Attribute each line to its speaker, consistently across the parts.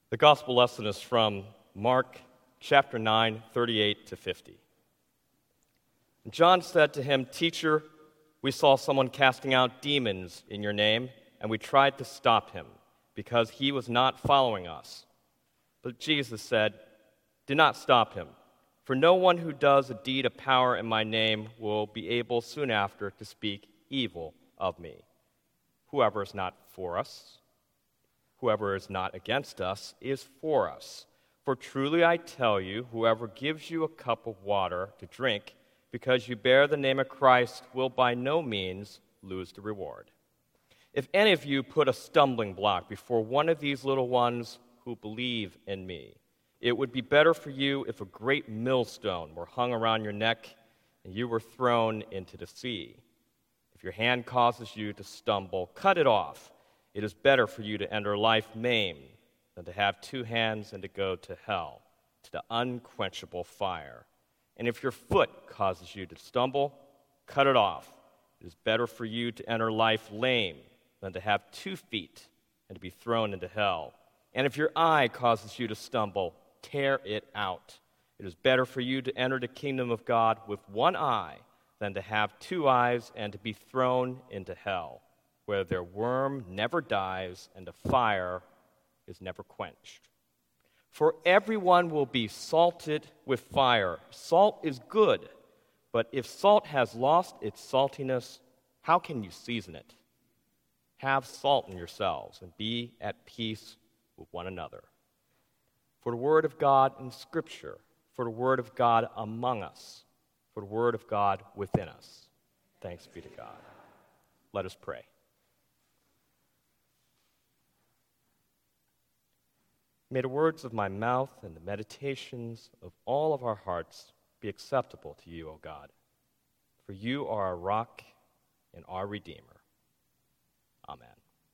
Speaker 1: The gospel lesson is from Mark chapter 9, 38 to 50. John said to him, "Teacher, we saw someone casting out demons in your name, and we tried to stop him because he was not following us." But Jesus said, "Do not stop him, for no one who does a deed of power in my name will be able soon after to speak evil of me. Whoever is not for us, whoever is not against us is for us. For truly I tell you, whoever gives you a cup of water to drink because you bear the name of Christ will by no means lose the reward. If any of you put a stumbling block before one of these little ones who believe in me, it would be better for you if a great millstone were hung around your neck and you were thrown into the sea. If your hand causes you to stumble, cut it off. It is better for you to enter life maimed than to have two hands and to go to hell, to the unquenchable fire. And if your foot causes you to stumble, cut it off. It is better for you to enter life lame than to have 2 feet and to be thrown into hell. And if your eye causes you to stumble, tear it out. It is better for you to enter the kingdom of God with 1 eye than to have 2 eyes and to be thrown into hell, where their worm never dies and the fire is never quenched. For everyone will be salted with fire. Salt is good, but if salt has lost its saltiness, how can you season it? Have salt in yourselves and be at peace with one another. For the word of God in Scripture, for the word of God among us, for the word of God within us. Thanks be to God. Let us pray. May the words of my mouth and the meditations of all of our hearts be acceptable to you, O God, for you are our rock and our Redeemer. Amen.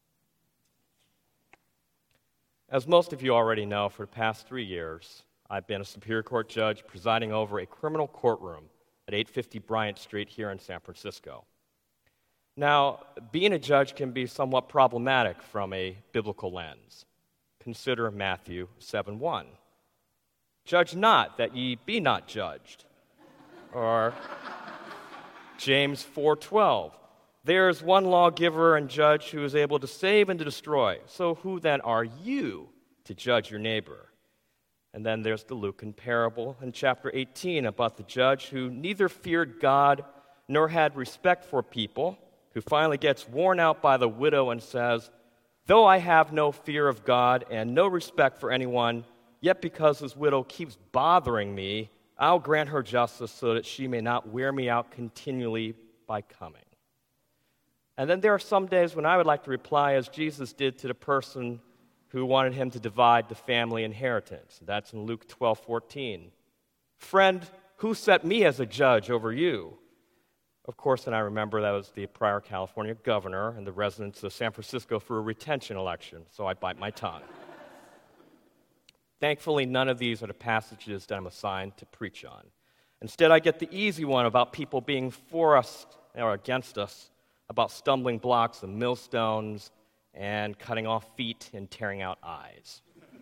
Speaker 1: As most of you already know, for the past 3 years, I've been a Superior Court judge presiding over a criminal courtroom at 850 Bryant Street here in San Francisco. Now, being a judge can be somewhat problematic from a biblical lens. Consider Matthew 7:1. Judge not, that ye be not judged. Or James 4:12. There is one lawgiver and judge who is able to save and to destroy. So who then are you to judge your neighbor? And then there's the Lucan parable in chapter 18 about the judge who neither feared God nor had respect for people, who finally gets worn out by the widow and says, "Though I have no fear of God and no respect for anyone, yet because this widow keeps bothering me, I'll grant her justice so that she may not wear me out continually by coming." And then there are some days when I would like to reply as Jesus did to the person who wanted him to divide the family inheritance. That's in Luke 12:14. "Friend, who set me as a judge over you?" Of course, and I remember that was the prior California governor and the residents of San Francisco for a retention election, so I bite my tongue. Thankfully, none of these are the passages that I'm assigned to preach on. Instead, I get the easy one about people being for us or against us, about stumbling blocks and millstones and cutting off feet and tearing out eyes.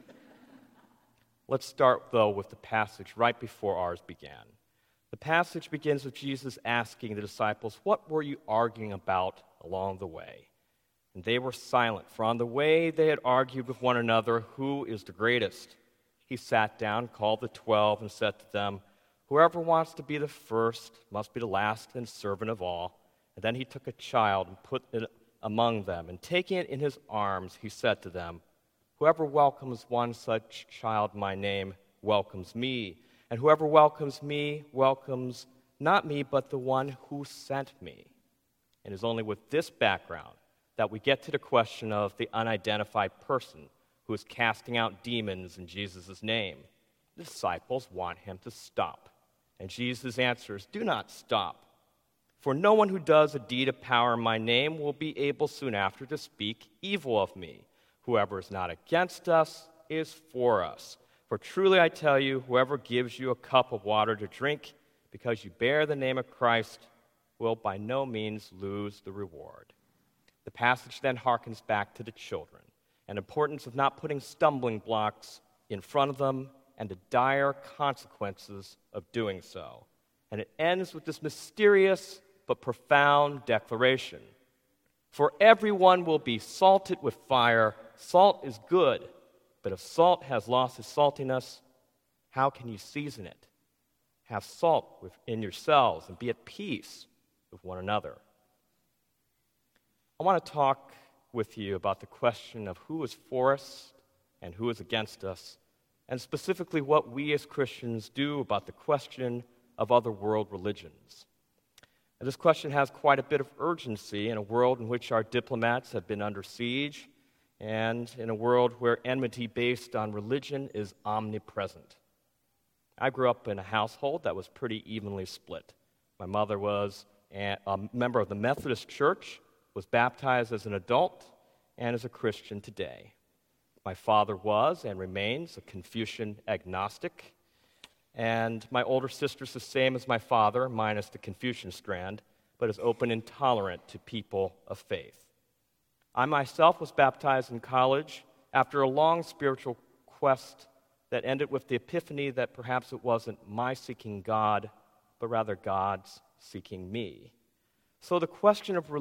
Speaker 1: Let's start, though, with the passage right before ours began. The passage begins with Jesus asking the disciples, "What were you arguing about along the way?" And they were silent, for on the way they had argued with one another, who is the greatest. He sat down, called the 12, and said to them, "Whoever wants to be the first must be the last and servant of all." And then he took a child and put it among them, and taking it in his arms, he said to them, "Whoever welcomes one such child in my name welcomes me. And whoever welcomes me welcomes not me, but the one who sent me." And it is only with this background that we get to the question of the unidentified person who is casting out demons in Jesus' name. The disciples want him to stop. And Jesus answers, "Do not stop. For no one who does a deed of power in my name will be able soon after to speak evil of me. Whoever is not against us is for us. For truly I tell you, whoever gives you a cup of water to drink because you bear the name of Christ will by no means lose the reward." The passage then harkens back to the children. and importance of not putting stumbling blocks in front of them and the dire consequences of doing so. And it ends with this mysterious but profound declaration. For everyone will be salted with fire. Salt is good, but if salt has lost its saltiness, how can you season it? Have salt within yourselves and be at peace with one another. I want to talk with you about the question of who is for us and who is against us, and specifically what we as Christians do about the question of other world religions. And this question has quite a bit of urgency in a world in which our diplomats have been under siege and in a world where enmity based on religion is omnipresent. I grew up in a household that was pretty evenly split. My mother was a member of the Methodist Church, was baptized as an adult, and is a Christian today. My father was and remains a Confucian agnostic, and my older sister's the same as my father, minus the Confucian strand, but is open and tolerant to people of faith. I myself was baptized in college after a long spiritual quest that ended with the epiphany that perhaps it wasn't my seeking God, but rather God's seeking me. So the question of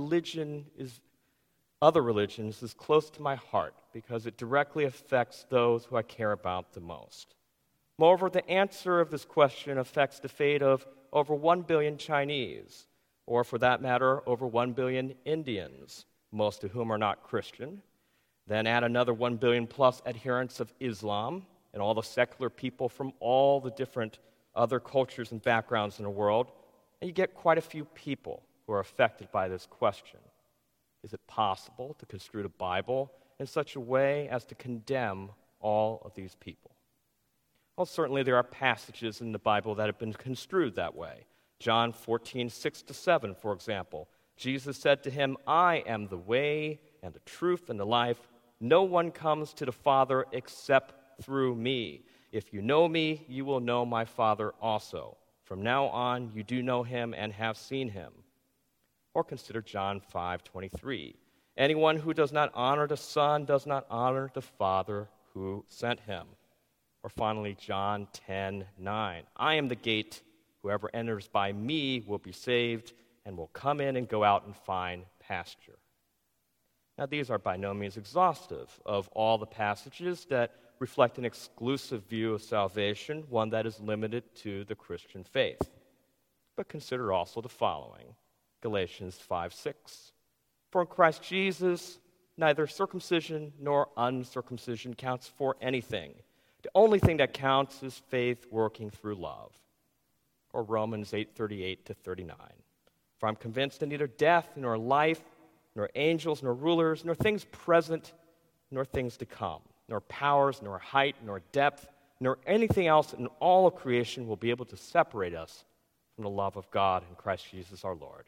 Speaker 1: other religions is close to my heart because it directly affects those who I care about the most. Moreover, the answer of this question affects the fate of over 1 billion Chinese, or for that matter, over 1 billion Indians, most of whom are not Christian. Then add another 1 billion plus adherents of Islam and all the secular people from all the different other cultures and backgrounds in the world, and you get quite a few people who are affected by this question. Is it possible to construe the Bible in such a way as to condemn all of these people? Well, certainly there are passages in the Bible that have been construed that way. John 14:6-7, for example. Jesus said to him, I am the way and the truth and the life. No one comes to the Father except through me. If you know me, you will know my Father also. From now on, you do know him and have seen him. Or consider John 5:23. Anyone who does not honor the Son does not honor the Father who sent him. Or finally, John 10:9. I am the gate. Whoever enters by me will be saved and will come in and go out and find pasture. Now, these are by no means exhaustive of all the passages that reflect an exclusive view of salvation, one that is limited to the Christian faith. But consider also the following. Galatians 5:6. For in Christ Jesus, neither circumcision nor uncircumcision counts for anything. The only thing that counts is faith working through love. Or Romans 8:38-39. For I'm convinced that neither death nor life, nor angels nor rulers, nor things present, nor things to come, nor powers, nor height, nor depth, nor anything else in all of creation will be able to separate us from the love of God in Christ Jesus our Lord.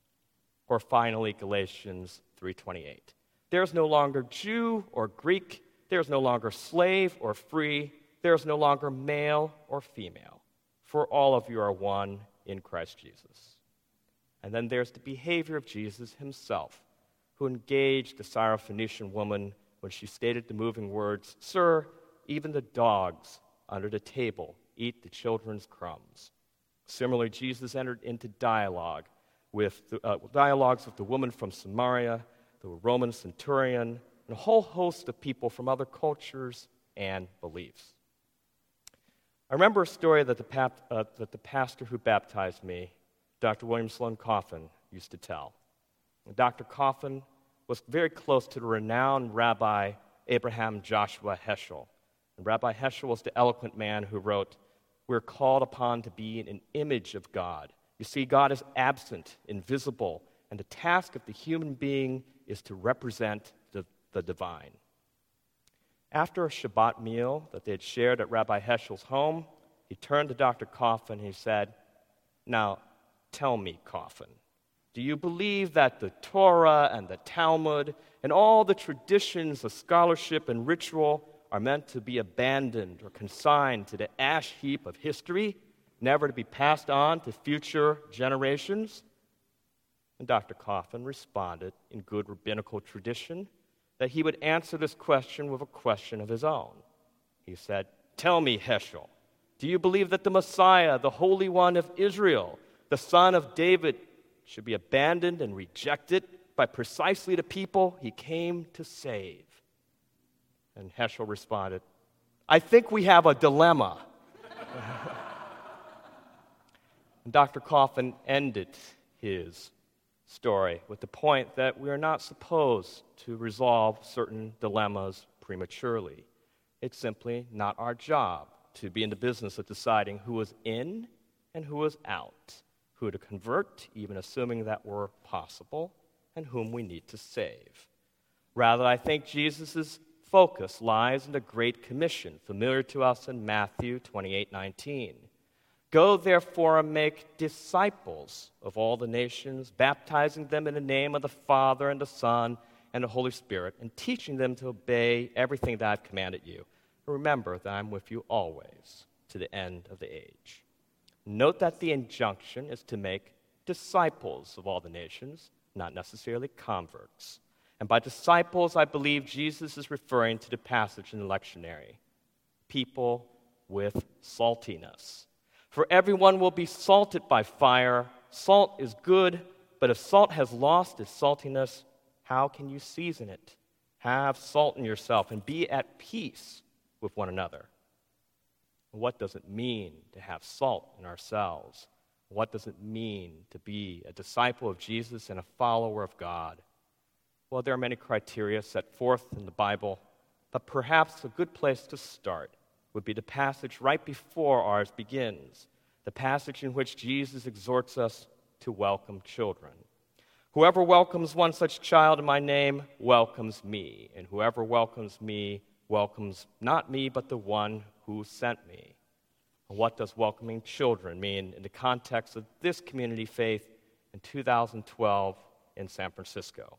Speaker 1: Or finally, Galatians 3:28. There is no longer Jew or Greek. There is no longer slave or free. There is no longer male or female. For all of you are one in Christ Jesus. And then there's the behavior of Jesus himself, who engaged the Syrophoenician woman when she stated the moving words, Sir, even the dogs under the table eat the children's crumbs. Similarly, Jesus entered into dialogues with the woman from Samaria, the Roman centurion, and a whole host of people from other cultures and beliefs. I remember a story that the pastor who baptized me, Dr. William Sloane Coffin, used to tell. And Dr. Coffin was very close to the renowned Rabbi Abraham Joshua Heschel. And Rabbi Heschel was the eloquent man who wrote, we're called upon to be an image of God. You see, God is absent, invisible, and the task of the human being is to represent the divine. After a Shabbat meal that they had shared at Rabbi Heschel's home, he turned to Dr. Coffin and he said, now, tell me, Coffin, do you believe that the Torah and the Talmud and all the traditions of scholarship and ritual are meant to be abandoned or consigned to the ash heap of history, never to be passed on to future generations? And Dr. Coffin responded in good rabbinical tradition, that he would answer this question with a question of his own. He said, "Tell me, Heschel, do you believe that the Messiah, the Holy One of Israel, the Son of David, should be abandoned and rejected by precisely the people he came to save?" And Heschel responded, "I think we have a dilemma." And Dr. Coffin ended his story with the point that we are not supposed to resolve certain dilemmas prematurely. It's simply not our job to be in the business of deciding who is in and who is out, who to convert, even assuming that were possible, and whom we need to save. Rather, I think Jesus' focus lies in the Great Commission, familiar to us in Matthew 28:19. "Go, therefore, and make disciples of all the nations, baptizing them in the name of the Father and the Son and the Holy Spirit, and teaching them to obey everything that I've commanded you. And remember that I'm with you always, to the end of the age." Note that the injunction is to make disciples of all the nations, not necessarily converts. And by disciples, I believe Jesus is referring to the passage in the lectionary. People with saltiness. "For everyone will be salted by fire. Salt is good, but if salt has lost its saltiness, how can you season it? Have salt in yourself and be at peace with one another." What does it mean to have salt in ourselves? What does it mean to be a disciple of Jesus and a follower of God? Well, there are many criteria set forth in the Bible, but perhaps a good place to start would be the passage right before ours begins, the passage in which Jesus exhorts us to welcome children. "Whoever welcomes one such child in my name welcomes me, and whoever welcomes me welcomes not me, but the one who sent me." What does welcoming children mean in the context of this community faith in 2012 in San Francisco?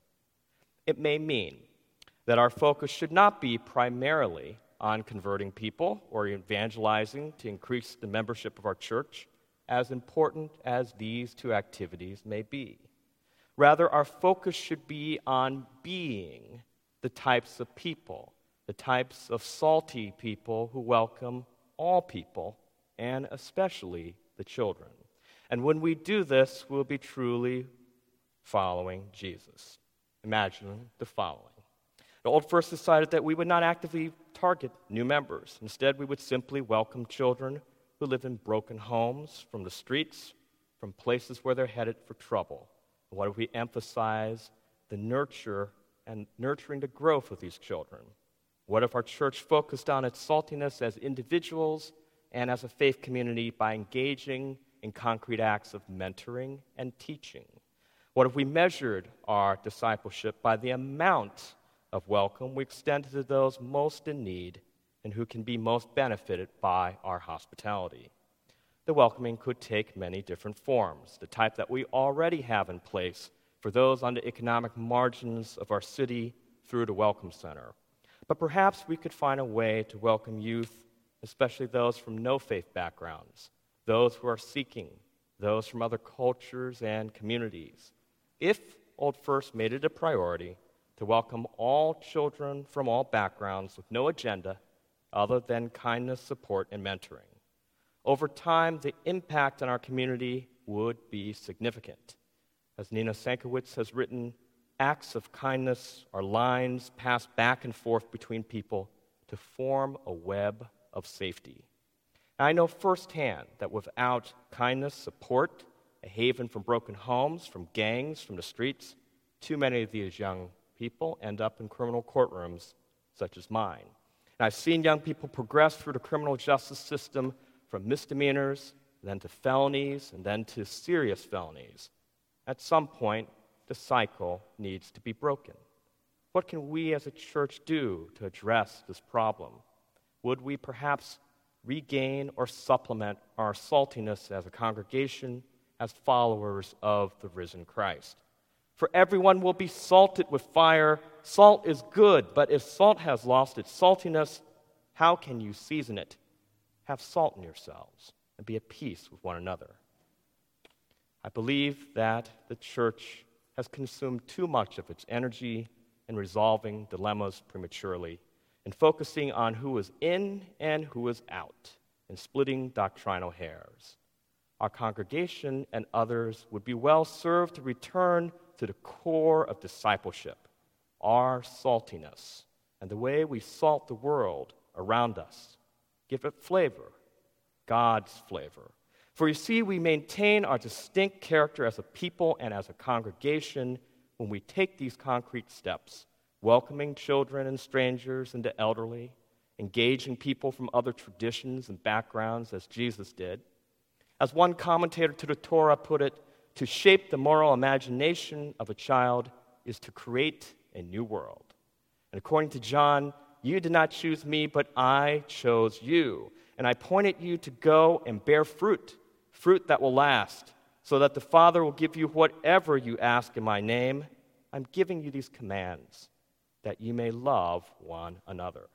Speaker 1: It may mean that our focus should not be primarily on converting people or evangelizing to increase the membership of our church, as important as these two activities may be. Rather, our focus should be on being the types of people, the types of salty people who welcome all people, and especially the children. And when we do this, we'll be truly following Jesus. Imagine the following. The Old First decided that we would not actively target new members. Instead, we would simply welcome children who live in broken homes, from the streets, from places where they're headed for trouble. And what if we emphasize the nurture and nurturing the growth of these children? What if our church focused on its saltiness as individuals and as a faith community by engaging in concrete acts of mentoring and teaching? What if we measured our discipleship by the amount of welcome we extend to those most in need and who can be most benefited by our hospitality? The welcoming could take many different forms, the type that we already have in place for those on the economic margins of our city through the Welcome Center. But perhaps we could find a way to welcome youth, especially those from no-faith backgrounds, those who are seeking, those from other cultures and communities. If Old First made it a priority to welcome all children from all backgrounds with no agenda other than kindness, support, and mentoring, over time, the impact on our community would be significant. As Nina Sankowitz has written, acts of kindness are lines passed back and forth between people to form a web of safety. And I know firsthand that without kindness, support, a haven from broken homes, from gangs, from the streets, too many of these young people end up in criminal courtrooms such as mine. And I've seen young people progress through the criminal justice system from misdemeanors, then to felonies, and then to serious felonies. At some point, the cycle needs to be broken. What can we as a church do to address this problem? Would we perhaps regain or supplement our saltiness as a congregation, as followers of the risen Christ? For everyone will be salted with fire. Salt is good, but if salt has lost its saltiness, how can you season it? Have salt in yourselves and be at peace with one another. I believe that the church has consumed too much of its energy and resolving dilemmas prematurely, and focusing on who is in and who is out, and splitting doctrinal hairs. Our congregation and others would be well served to return to the core of discipleship, our saltiness, and the way we salt the world around us. Give it flavor, God's flavor. For you see, we maintain our distinct character as a people and as a congregation when we take these concrete steps, welcoming children and strangers and the elderly, engaging people from other traditions and backgrounds as Jesus did. As one commentator to the Torah put it, to shape the moral imagination of a child is to create a new world. And according to John, you did not choose me, but I chose you. And I appointed you to go and bear fruit, fruit that will last, so that the Father will give you whatever you ask in my name. I'm giving you these commands, that you may love one another.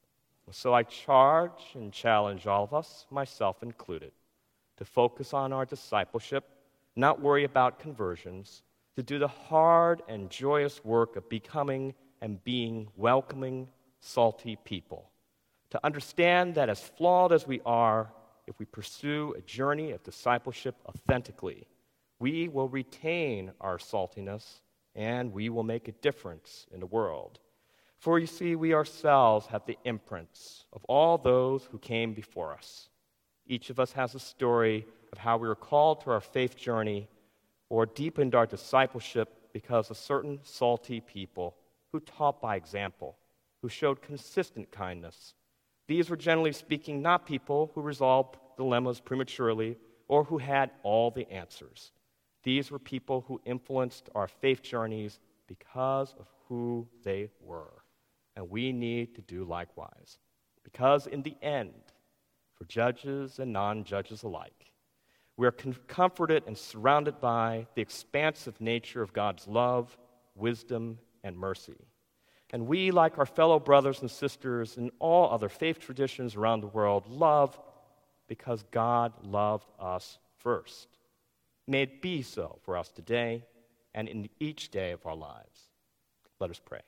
Speaker 1: So I charge and challenge all of us, myself included, to focus on our discipleship, not worry about conversions, to do the hard and joyous work of becoming and being welcoming, salty people, to understand that as flawed as we are, if we pursue a journey of discipleship authentically, we will retain our saltiness and we will make a difference in the world. For you see, we ourselves have the imprints of all those who came before us. Each of us has a story of how we were called to our faith journey or deepened our discipleship because of certain salty people who taught by example, who showed consistent kindness. These were, generally speaking, not people who resolved dilemmas prematurely or who had all the answers. These were people who influenced our faith journeys because of who they were. And we need to do likewise. Because in the end, for judges and non-judges alike, we are comforted and surrounded by the expansive nature of God's love, wisdom, and mercy. And we, like our fellow brothers and sisters in all other faith traditions around the world, love because God loved us first. May it be so for us today and in each day of our lives. Let us pray.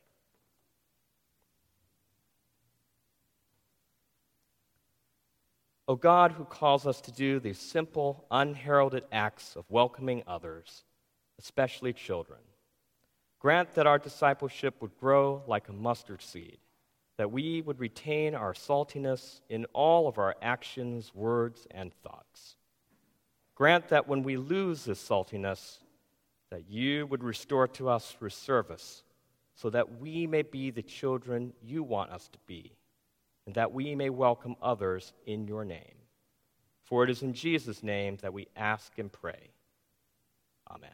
Speaker 1: O God, who calls us to do these simple, unheralded acts of welcoming others, especially children, grant that our discipleship would grow like a mustard seed, that we would retain our saltiness in all of our actions, words, and thoughts. Grant that when we lose this saltiness, that you would restore it to us through service, so that we may be the children you want us to be, and that we may welcome others in your name. For it is in Jesus' name that we ask and pray. Amen.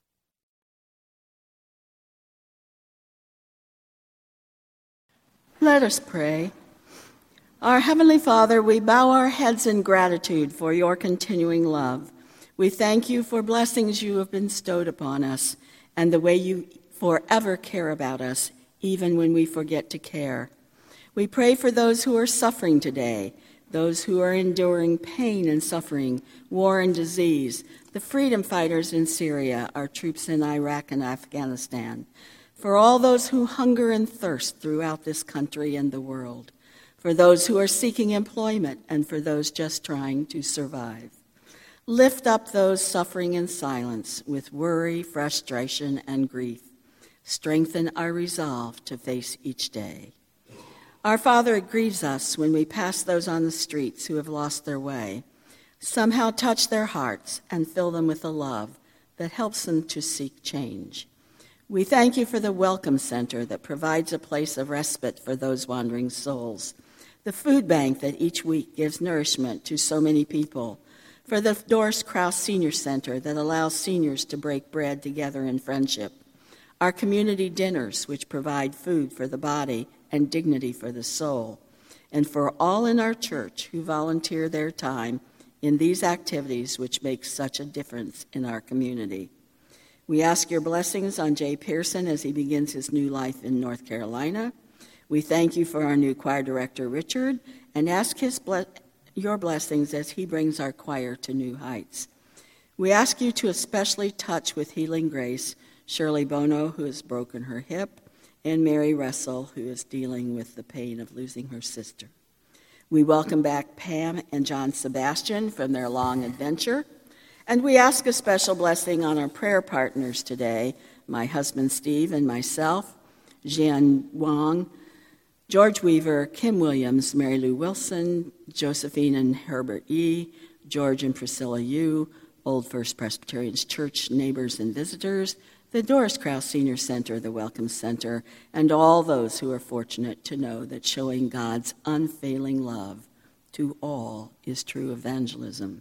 Speaker 2: Let us pray. Our Heavenly Father, we bow our heads in gratitude for your continuing love. We thank you for blessings you have bestowed upon us and the way you forever care about us, even when we forget to care. We pray for those who are suffering today, those who are enduring pain and suffering, war and disease, the freedom fighters in Syria, our troops in Iraq and Afghanistan, for all those who hunger and thirst throughout this country and the world, for those who are seeking employment and for those just trying to survive. Lift up those suffering in silence with worry, frustration, and grief. Strengthen our resolve to face each day. Our Father, it grieves us when we pass those on the streets who have lost their way. Somehow touch their hearts and fill them with a love that helps them to seek change. We thank you for the Welcome Center that provides a place of respite for those wandering souls, the food bank that each week gives nourishment to so many people, for the Doris Krause Senior Center that allows seniors to break bread together in friendship, our community dinners which provide food for the body and dignity for the soul, and for all in our church who volunteer their time in these activities which make such a difference in our community. We ask your blessings on Jay Pearson as he begins his new life in North Carolina. We thank you for our new choir director, Richard, and ask your blessings as he brings our choir to new heights. We ask you to especially touch with healing grace Shirley Bono, who has broken her hip, and Mary Russell, who is dealing with the pain of losing her sister. We welcome back Pam and John Sebastian from their long adventure, and we ask a special blessing on our prayer partners today, my husband Steve and myself, Jian Wang, George Weaver, Kim Williams, Mary Lou Wilson, Josephine and Herbert Yee, George and Priscilla Yu, Old First Presbyterian Church neighbors and visitors, the Doris Krause Senior Center, the Welcome Center, and all those who are fortunate to know that showing God's unfailing love to all is true evangelism.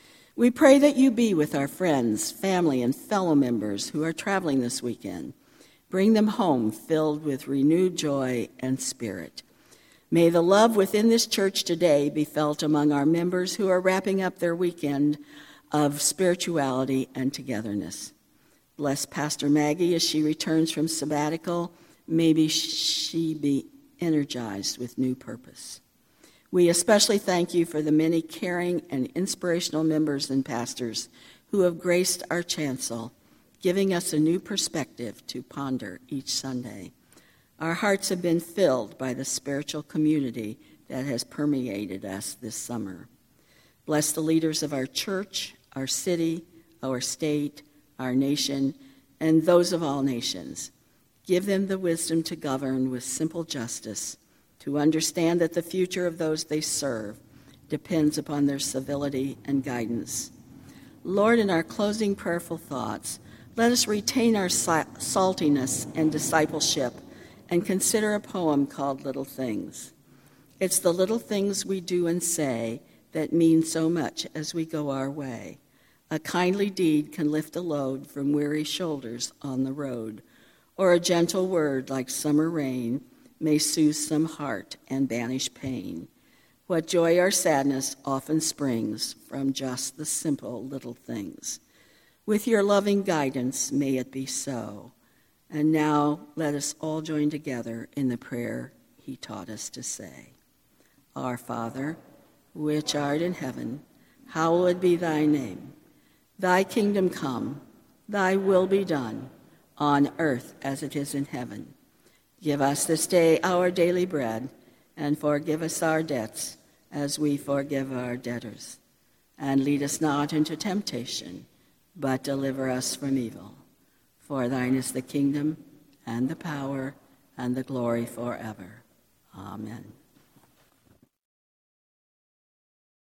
Speaker 2: We pray that you be with our friends, family, and fellow members who are traveling this weekend. Bring them home filled with renewed joy and spirit. May the love within this church today be felt among our members who are wrapping up their weekend of spirituality and togetherness. Bless Pastor Maggie as she returns from sabbatical. Maybe she be energized with new purpose. We especially thank you for the many caring and inspirational members and pastors who have graced our chancel, giving us a new perspective to ponder each Sunday. Our hearts have been filled by the spiritual community that has permeated us this summer. Bless the leaders of our church, our city, our state, our nation, and those of all nations. Give them the wisdom to govern with simple justice, to understand that the future of those they serve depends upon their civility and guidance. Lord, in our closing prayerful thoughts, let us retain our saltiness and discipleship and consider a poem called Little Things. It's the little things we do and say that mean so much as we go our way. A kindly deed can lift a load from weary shoulders on the road, or a gentle word like summer rain may soothe some heart and banish pain. What joy or sadness often springs from just the simple little things. With your loving guidance, may it be so. And now let us all join together in the prayer he taught us to say. Our Father, which art in heaven, hallowed be thy name. Thy kingdom come, thy will be done, on earth as it is in heaven. Give us this day our daily bread, and forgive us our debts as we forgive our debtors. And lead us not into temptation, but deliver us from evil. For thine is the kingdom, and the power, and the glory forever. Amen.